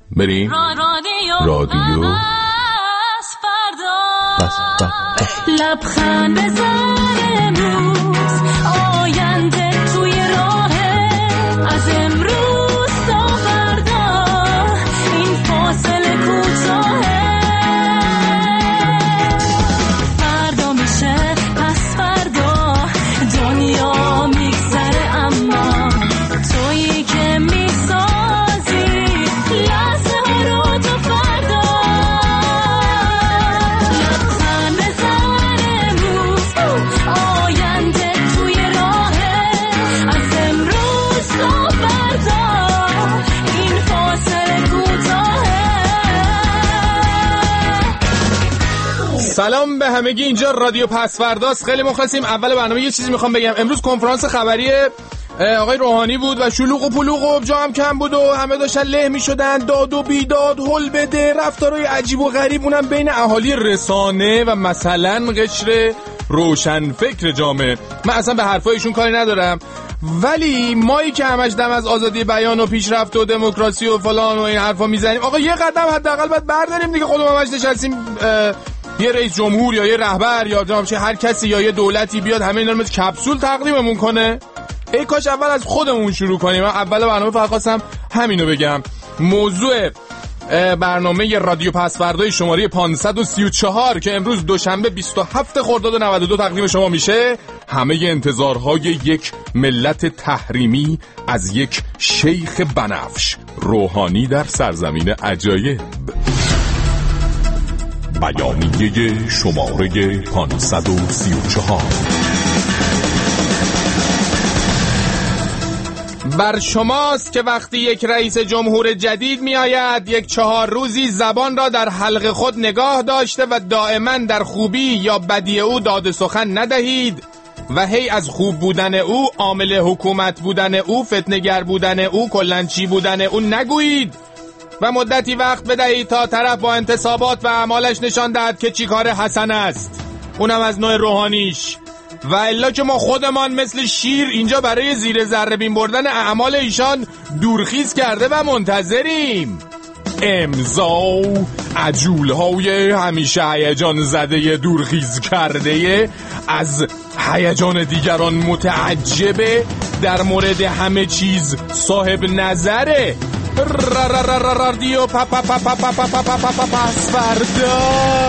بریم رادیو لبخند بزن امروز آینده توی راهه از امروز تا فردا این فاصله کوتاهه فردا میشه پس فردا دنیا میگذره اما تویی که میسازی لحظه ها رو تا فردا لبخند بزن امروز آینده توی راهه از امروز تا فردا این فاصله کوتاهه. سلام به همگی، اینجا رادیو پسفرداست. خیلی مخلصیم. اول برنامه یه چیزی میخوام بگم. امروز کنفرانس خبری آقای روحانی بود و شلوغ و پلوغ و جا هم کم بود و همه داشتن له میشدن، داد و بیداد، هل بده، رفتارهای عجیب و غریب، اونم بین اهالی رسانه و مثلا قشر روشن فکر جامعه. من اصلا به حرفایشون کاری ندارم، ولی مایی که همش دم از آزادی بیان و پیشرفت و دموکراسی و فلان و این حرفا میزنیم، آقا یه قدم حداقل باید برداریم دیگه. خودمون همش نشستیم یه رئیس جمهور یا یه رهبر یا هر کسی یا یه دولتی بیاد همه اینا رو مثل کپسول تقدیممون کنه. ای کاش اول از خودمون شروع کنیم. من اول برنامه فقط خواستم همینو بگم. موضوع برنامه رادیو پسفردای شماره 534 که امروز دوشنبه 27 خرداد 92 تقدیم شما میشه، همه انتظارهای یک ملت تحریمی از یک شیخ بنفش، روحانی در سرزمین عجایب. بیانیه شماره 534. بر شماست که وقتی یک رئیس جمهور جدید می آید، یک 4 روزی زبان را در حلق خود نگاه داشته و دائما در خوبی یا بدی او داد سخن ندهید و هی از خوب بودن او، عامل حکومت بودن او، فتنه‌گر بودن او، کلنچی بودن او نگویید و مدتی وقت بدهید تا طرف با انتصابات و اعمالش نشان دهد که چی کار حسن است، اونم از نوع روحانیش. و الا که ما خودمان مثل شیر اینجا برای زیر ذره بین بردن اعمال ایشان دورخیز کرده و منتظریم. امضا عجولهای همیشه هیجان زده دورخیز کرده از هیجان دیگران متعجبه، در مورد همه چیز صاحب نظره. رادیو پسفردا.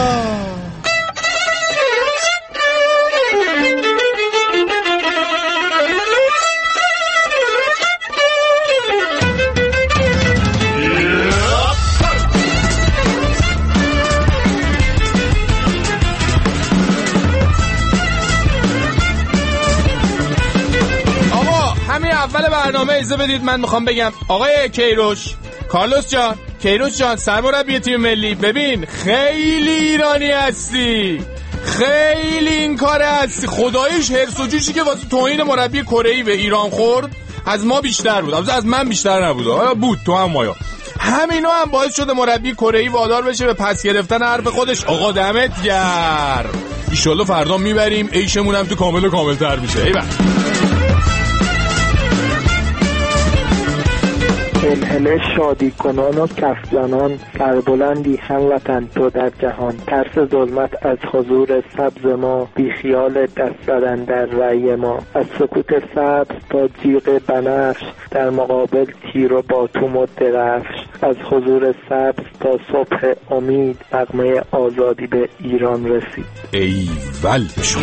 اول برنامه اجازه بدید من میخوام بگم آقای کارلوس جان سرمربی تیم ملی، ببین خیلی ایرانی هستی، خیلی این کار هستی. خداییش هرس و جوشی که واسه توهین مربی کره‌ای به ایران خورد از ما بیشتر بود، از من بیشتر نبود، حالا بود تو هم مایا. همینا هم باعث شده مربی کره‌ای وادار بشه به پس گرفتن حرف خودش. آقا دمت گرم، ان شاءالله فردا میبریم، عیشمون هم تو کامل و کامل‌تر میشه. ایول. هلهله شادی کنان و کف زنان، سربلندی هموطن تو در جهان. ترس ظلمت از حضور سبز ما، بی خیال دست زدن در رأی ما. از سکوت سبز تا جیغ بنفش، در مقابل تیر و باتوم و درفش. از حضور سبز تا صبح امید، نغمه آزادی به ایران رسید. ایول شما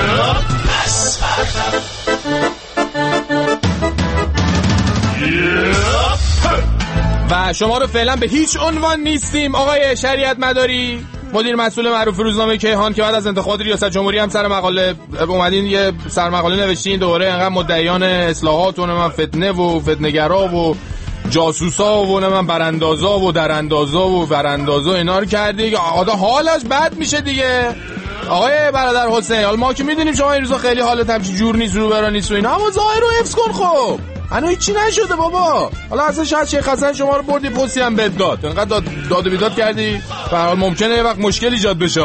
و شما رو فعلا به هیچ عنوان نیستیم. آقای شریعت مداری، مدیر مسئول معروف روزنامه کیهان که بعد از انتخابات ریاست جمهوری هم سر مقاله اومدین یه سرمقاله نوشتین، دوباره انقدر مدعیان اصلاحات و من فتنه و فتنه‌گرا و جاسوسا و من براندازا و دراندازا و وراندازا اینا رو کردی، آقا حالش بد میشه دیگه. آقای برادر حسین، حالا ما که میدونیم شما این روزا خیلی حالت همچین جور نیست، رو برا نیست و اینا، اما ظاهر رو حفظ کن. خب هنو هیچی نشده بابا. حالا اصلا شاید شیخ حسن شما رو بردی پستی هم بد داد، انقدر داد و بیداد کردی، به هر حال ممکنه یه وقت مشکل ایجاد بشه.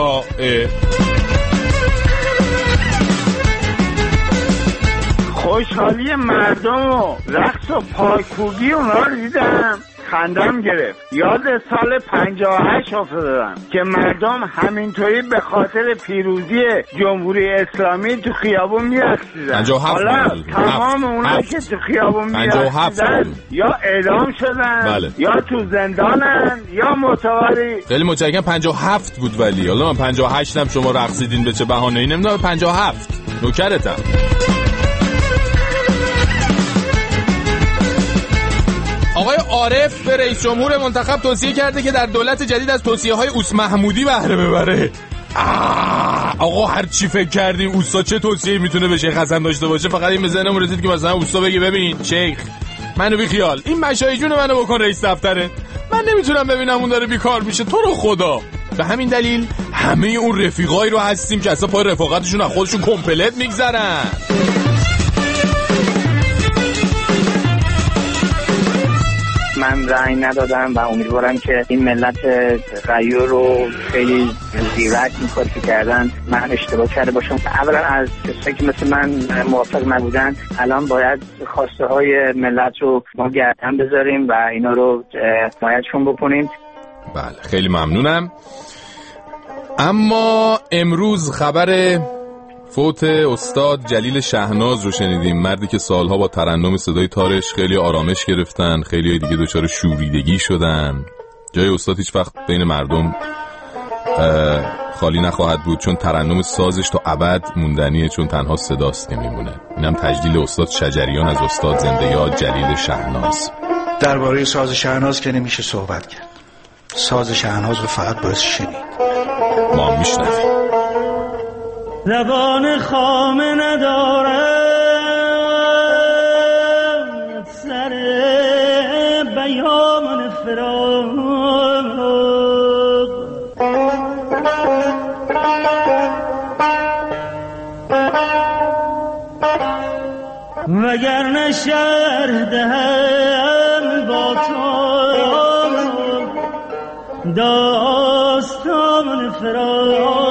خوشحالی مردم و رقص و پایکوبی اونا رو دیدم، خندم گرفت. یاد سال 58 افتادم که مردم همینطوری به خاطر پیروزی جمهوری اسلامی تو خیابون میرقصیدن. حالا تمام اونایی که تو خیابون میرقصیدن یا اعدام شدن بله. یا تو زندانن یا متواری. خیلی متشکرم. 57 بود ولی حالا من 58 هم شما رقصیدین به چه بهانه‌ای نمیدونم. 57 نوکرتم. آقای عارف به رئیس جمهور منتخب توصیه کرده که در دولت جدید از توصیه‌های اوس محمودی بهره ببره. آقا هر چی فکر کردیم اوستا چه توصیه‌ای میتونه به شیخ حسن داشته باشه؟ فقط این به ذهنم رسید که مثلا اوستا بگه ببین شیخ منو بی خیال، این مشای جون منو بکن رئیس دفتره، من نمیتونم ببینم اون داره بیکار میشه، تو رو خدا. به همین دلیل همه اون رفیقایی رو هستیم که اصلا پای رفاقتشون از خودشون کمپلت میگذرن. من رأی ندادم و امیدوارم که این ملت غیور رو خیلی زیرک این کاری که کردن من اشتباه کرده باشم. اولا از کسایی که مثل من موافق نبودن الان باید خواسته های ملت رو ما گردن بذاریم و اینا رو حمایتشون بکنیم. بله خیلی ممنونم. اما امروز خبر فوت استاد جلیل شهناز رو شنیدیم. مردی که سالها با ترنم صدای تارش خیلی آرامش گرفتن، خیلی دیگه دچار شوریدگی شدن. جای استاد هیچ وقت بین مردم خالی نخواهد بود، چون ترنم سازش تا ابد موندنیه، چون تنها صداست که میمونه. اینم تجلیل استاد شجریان از استاد زنده یاد جلیل شهناز. درباره ساز شهناز که نمیشه صحبت کرد. ساز شهناز رو فقط باید شنید. ما میشنویم. زبان خامه ندارم، سر بیان فراق، وگرنه شرح دهم با تو داستان فراق.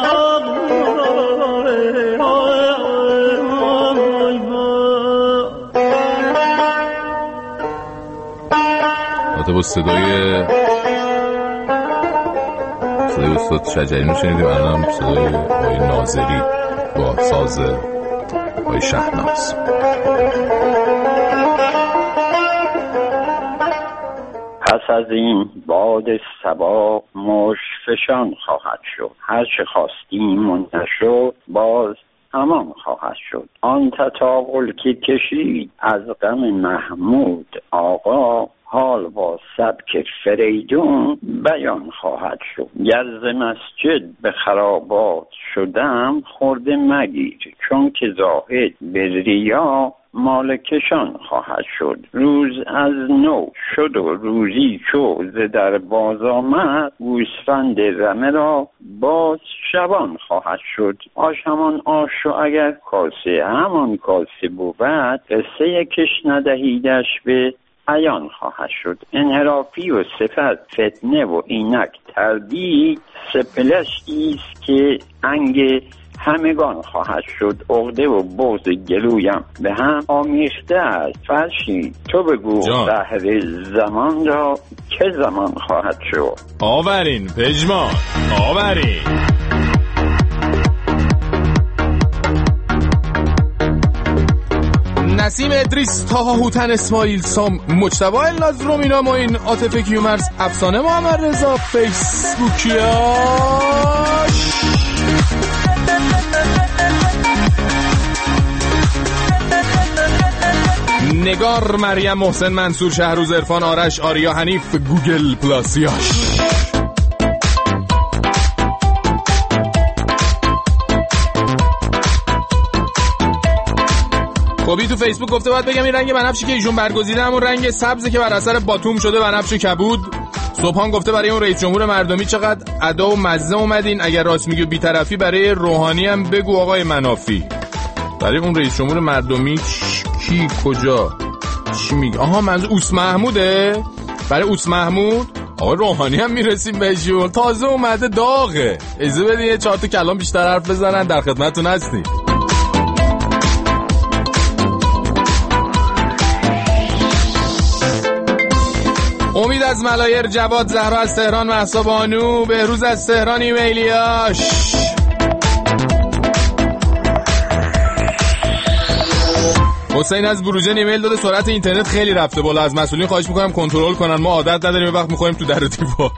با صدای استاد شجریان شنیدیم. الان صدای آقای ناظری با ساز آقای شهناز. پس از این باد صبا مشفشان خواهد شد، هر چه خواستیم منتشر باز همان خواهد شد. آن تطاول که کشید از غم محمود آقا، حال با سبک فریدون بیان خواهد شد. گر ز مسجد به خرابات شدم خورده مگیر، چون که زاهد به ریا مالکشان خواهد شد. روز از نو شد و روزی چو ز در باز آمد، گوسفند رمه را باز شبان خواهد شد. آش همان آش و اگر کاسه همان کاسه بود، قصه کش ندهیدش به عیان خواهد شد. انحرافی و صفت فتنه و اینک تردید، سپلشتی است که انگ همگان خواهد شد. عقده و بغض گلویم به هم آمیخته است. فرشی تو بگو قهر زمان را که زمان خواهد شد. آورین پژمان آورین. نسیم ادریس، طاها هوتن، اسماعیل سام، مجتبی الناز، رومینا معین، عاطفه کیومرث، افسانه محمد رضا، فیسبوکیاش. نگار، مریم، محسن، منصور، شهروز، عرفان، آرش، آریا، حنیف، گوگل پلاسیاش. کوبی تو فیسبوک گفته باید بگم این رنگ بنفشی که ایشون برگزیده همون رنگ سبزه که بر اثر باتوم شده بنفش کبود. صبحان گفته برای اون رئیس جمهور مردمی چقدر ادا و مزه اومدین، اگر راست میگی بی‌طرفی برای روحانی هم بگو آقای منافی. برای اون رئیس جمهور مردمی کی کجا چی میگه؟ آها منظور اوس محموده. برای اوس محمود آقای روحانی هم میرسیم بهشون، تازه اومده داغه. اجازه بدین یه 4 تا کلام بیشتر حرف بزنن، در خدمتتون هستیم. از ملایر، جواد، زهرا از تهران، مهسا بانو، بهروز از تهران ایمیلیاش. حسین از بروجرد ایمیل داده سرعت اینترنت خیلی رفته بالا، از مسئولین خواهش میکنم کنترل کنن، ما عادت نداریم وقت میخوریم تو در و دیوار.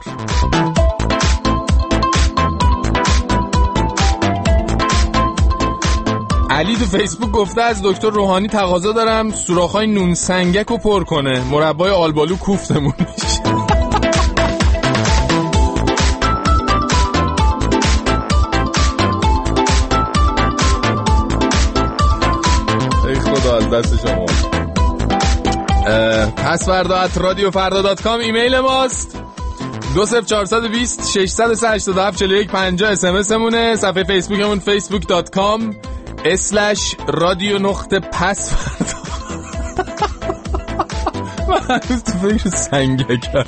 علی تو فیسبوک گفته از دکتر روحانی تقاضا دارم سوراخ‌های نون سنگک رو پر کنه، مربای آلبالو کوفتمون میشه. ای خدا از دست شما. password@radiofarda.com ایمیل ماست. 20420 687 4150 SMS مونه. صفحه فیسبوکمون facebook.com/radio_password. من هنوز تو فکر سنگکم.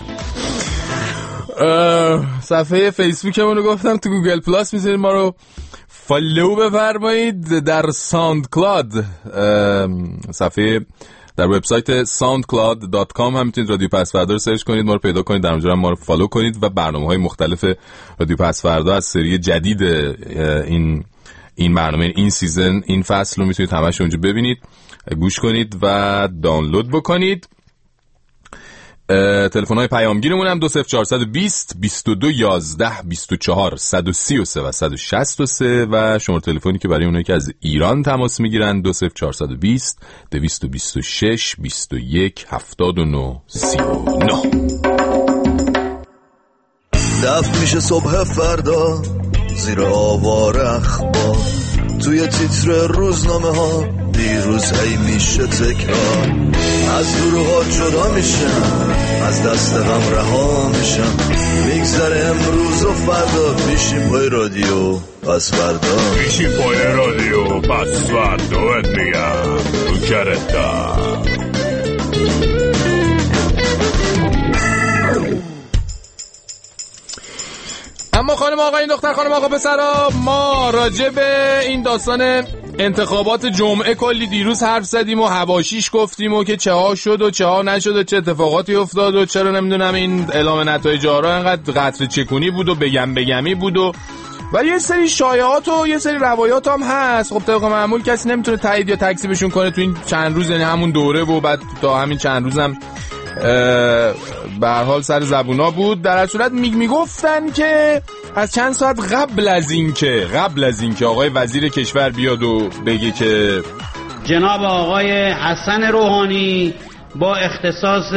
صفحه فیسبوکمون رو گفتم، تو گوگل پلاس میذارید ما رو فالو بفرمایید. در ساوند کلاد، صفحه در وبسایت soundcloud.com هم میتونید رادیو پس فردا رو سرچ کنید، ما رو پیدا کنید، در اونجا هم ما رو فالو کنید و برنامه‌های مختلف رادیو پس فردا از سری جدید این برنامه، این سیزن، این فصل رو میتونید همش اونجا ببینید، گوش کنید و دانلود بکنید. تلفن‌های پیامگیرمون هم 20420 22 11 24 133 و 163 و شماره تلفنی که برای اونایی که از ایران تماس میگیرن 20420 226 21 79 39. دفع میشه صبح فردا زیر آوار اخبار، توی تیتر روزنامه ها دیروز هی میشه تکرار، از گروهات جدا میشم، از دست غم رها میشم، میگذره امروز و فردا، بیشیم پای رادیو پس فردا، بیشیم پای رادیو پس فردا ات میگم رو کرتا. اما خانم آقا، این دختر خانم آقا پسرا، ما راجع به این داستان انتخابات جمعه کلی دیروز حرف زدیم و حواشیش گفتیم و که چه ها شد و چه ها نشد و چه اتفاقاتی افتاد و چرا نمیدونم این اعلام نتایج آرا اینقدر قطره چکونی بود و بگمی بود و یه سری شایعات و یه سری روایات هم هست. خب طبق معمول کسی نمیتونه تایید یا تکذیبشون کنه تو این چند روز، یعنی همون دوره و بعد تا همین چند روزم به هر حال سر زبونا بود. در هر صورت میگفتن که از چند ساعت قبل از اینکه آقای وزیر کشور بیاد و بگه که جناب آقای حسن روحانی با اختصاص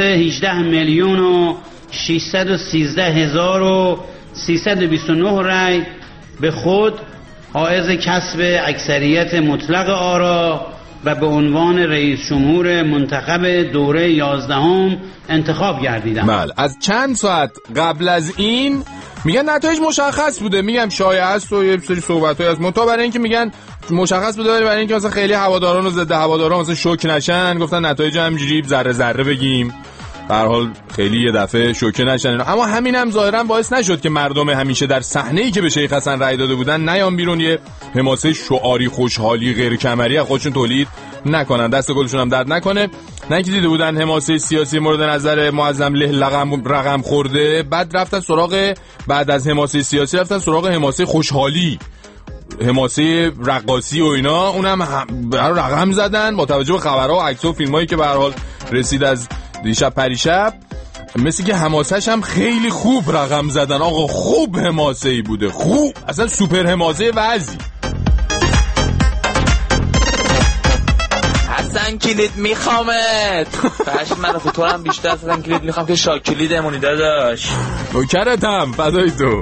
18,613,329 رای به خود حائز کسب اکثریت مطلق آرا و به عنوان رئیس جمهور منتخب دوره 11 انتخاب گردیدم. بله، از چند ساعت قبل از این میگن نتایج مشخص بوده. میگم شایعه است و یه سری صحبتایی از منتها برای اینکه میگن مشخص بوده، برای اینکه مثلا خیلی هواداران و ضد هواداران مثلا شوک نشن، گفتن نتایج همینجوری ذره ذره بگیم، به هر حال خیلی یه دفعه شوکه نشن. اما همین هم ظاهرا باعث نشد که مردم همیشه در صحنه‌ای که به شیخ حسن رأی داده بودن نیان بیرون یه حماسه شعاری خوشحالی غیر کمری از خودشون تولید نکنن، دست گلشون هم درد نکنه. نه اینکه دیده بودن حماسه سیاسی مورد نظر معظم له رقم خورده، بعد رفتن سراغ، بعد از حماسه سیاسی رفتن سراغ حماسه خوشحالی، حماسه رقاصی و اینا، اونم رقم زدن با توجه به خبرها و عکس‌ها و فیلمایی که به هر حال رسید از دیشب پریشب. مثل که حماسه‌ش هم خیلی خوب رقم زدن آقا، خوب حماسه‌ای بوده، خوب، اصلا سوپر حماسه وضعی. حسن کلید میخوامت پشم من تو هم بیشتر حسن کلید میخوام که شاک کلید امونی داداش نوکرتم فدای تو.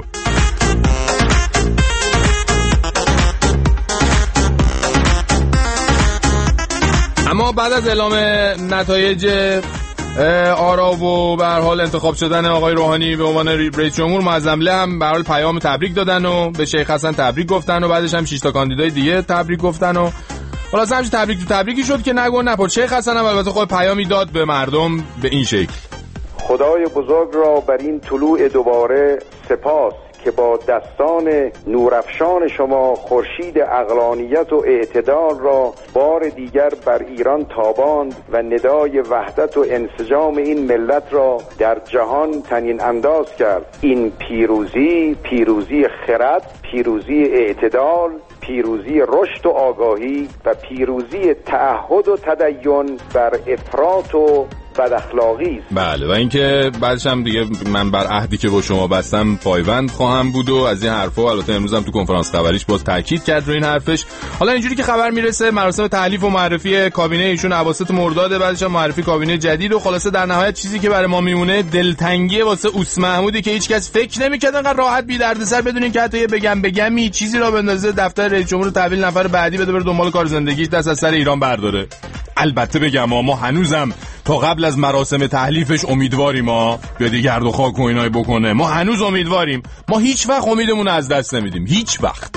اما بعد از اعلام نتایج آرا و به هر حال انتخاب شدن آقای روحانی به عنوان رئیس جمهور، معظم له هم به هر حال پیام تبریک دادن و به شیخ حسن تبریک گفتن و بعدش هم 6 تا کاندیدای دیگه تبریک گفتن و خلاص همش تبریکی شد که نگو نپر. شیخ حسن هم البته خود پیامی داد به مردم به این شکل: خدای بزرگ را بر این طلوع دوباره سپاس که با دستان نورافشان شما خورشید عقلانیت و اعتدال را بار دیگر بر ایران تاباند و ندای وحدت و انسجام این ملت را در جهان طنین انداز کرد. این پیروزی خرد، پیروزی اعتدال، پیروزی رشد و آگاهی و پیروزی تعهد و تدین بر افراط و بد اخلاقی است. بله، و اینکه بعدش هم دیگه من بر عهدی که با شما بستم پایبند خواهم بود و از این حرفا. البته امروز هم تو کنفرانس خبریش باز تاکید کرد روی این حرفش. حالا اینجوری که خبر میرسه مراسم تحلیف و معرفی کابینه ایشون اواسط مرداد، بعدش هم معرفی کابینه جدید و خلاصه در نهایت چیزی که برای ما میمونه دلتنگی واسه اوس محمودی که هیچ کس فکر نمی‌کرد انقدر راحت بی دردسر بدون اینکه حتی یه بگمی چیزی را بندازه دفتر رئیس جمهور رو تحویل نفر بعدی بده بره دنبال کار زندگیش دست از سر ایران برداره. البته بگم ما هنوزم تا قبل از مراسم تحلیفش امیدواریم بیاد گرد و خاک و اینای بکنه. ما هنوز امیدواریم. ما هیچ وقت امیدمون از دست نمیدیم، هیچ وقت.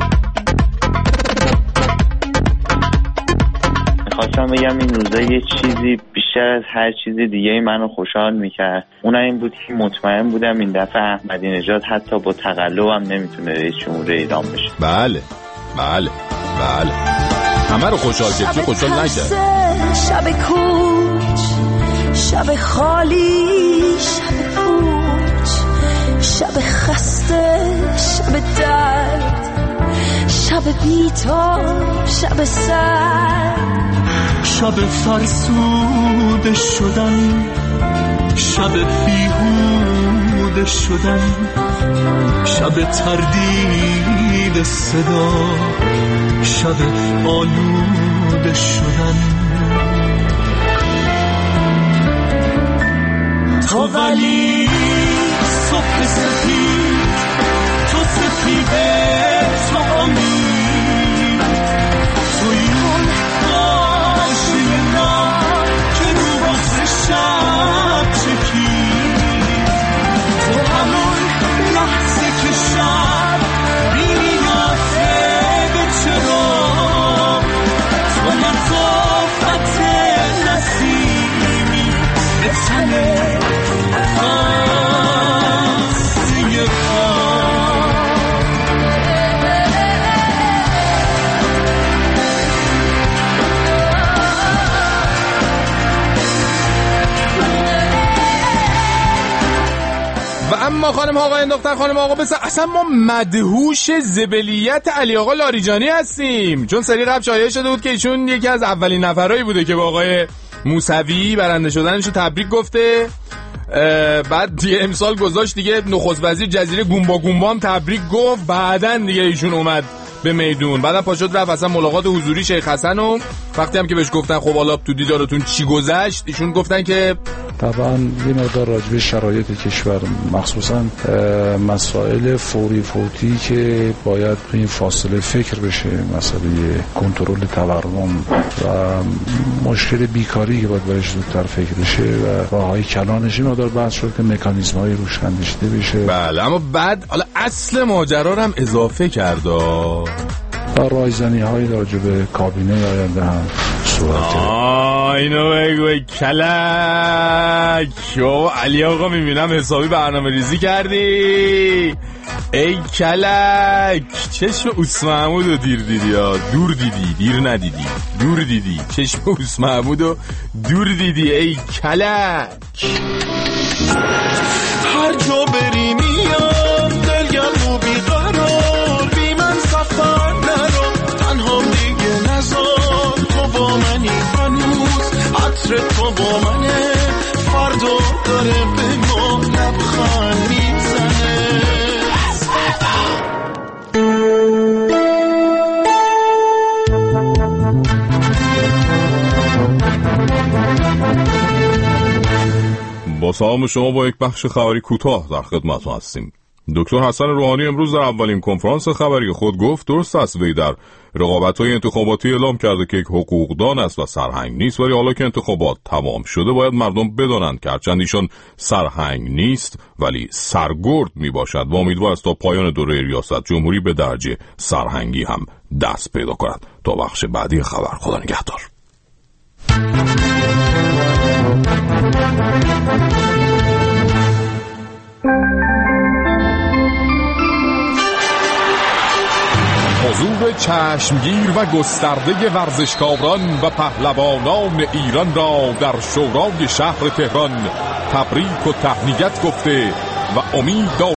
میخواستم بگم این روزا یه چیزی بیشتر از هر چیز دیگه منو خوشحال میکرد. اون این بود که مطمئن بودم این دفعه احمدی نژاد حتی با تقلبم نمیتونه رئیس جمهور ایران بشه. بله همه رو خوشحال کرد، خوشحال نکرد. شب کوچ، شب خالی، شب کوچ، شب خسته، شب درد، شب بی‌تاب، شب سرد، شب فرسوده شدن، شب بیهوده شدن، شب تردید صدا، شب آلوده شدن. تو ولی صبح سفید، تو سفیده، تو امید، تویون آشینا که رو واسه شب چکید، تو همون لحظه که شب بینی نافه چرا، تو لطافت نسیمی به تنه اما خانم آقایان دختر خانم آقا بسن اصلا ما مدهوش زبلیت علی آقا لاریجانی هستیم، چون سری قبل شایعه شده بود که ایشون یکی از اولین نفرایی بوده که با آقای موسوی برنده شدنشو تبریک گفته. بعد دیگه امسال گذاشت دیگه نخست وزیر جزیره گومبا هم تبریک گفت، بعدن دیگه ایشون اومد به میدون، بعدم پاشد رفت اصلا ملاقات حضوری شیخ حسن و وقتی هم که بهش گفتن خب حالا تو دیدارتون چی گذشت، ایشون گفتن که طبعا یه مقدار راجع به شرایط کشور مخصوصا مسائل فوتی که باید به این فاصله فکر بشه، مسئله کنترل تورم و مشکل بیکاری که باید برش زودتر فکر بشه و راههای کلانش این مقدار بحث شد که مکانیزم‌های روش اندیشیده بشه. بله، اما بعد حالا اصل ماجرا رو هم اضافه کرد و رایزنی‌های راجع به کابینه آینده هم صورت گرفت. اینو بگو کلک شو علی آقا میبینم حسابی برنامه ریزی کردی. ای کلک چشم اوس محمود رو دیر دیدی چشم اوس محمود رو دور دیدی. ای کلک هر جا بری میام دلگم و بیقرار، بی من سفر نرو تنها دیگه نزار، تو با منی هنوز عطر تو با منه، فردا داره به ما لبخند میزنه. با سلام شما با یک بخش خبری کوتاه در خدمتتون هستیم. دکتر حسن روحانی امروز در اولین کنفرانس خبری خود گفت درست است وی در رقابت‌های انتخاباتی اعلام کرده که یک حقوقدان است و سرهنگ نیست، ولی حالا که انتخابات تمام شده باید مردم بدانند که هرچند ایشان سرهنگ نیست ولی سرگرد میباشد و امیدوار است تا پایان دوره ریاست جمهوری به درجه سرهنگی هم دست پیدا کند. تا بخش بعدی خبر، خدا نگهدار. چشمگیر و گسترده ورزشکاران و پهلوانان ایران را در شورای شهر تهران تبریک و تهنیت گفته و امید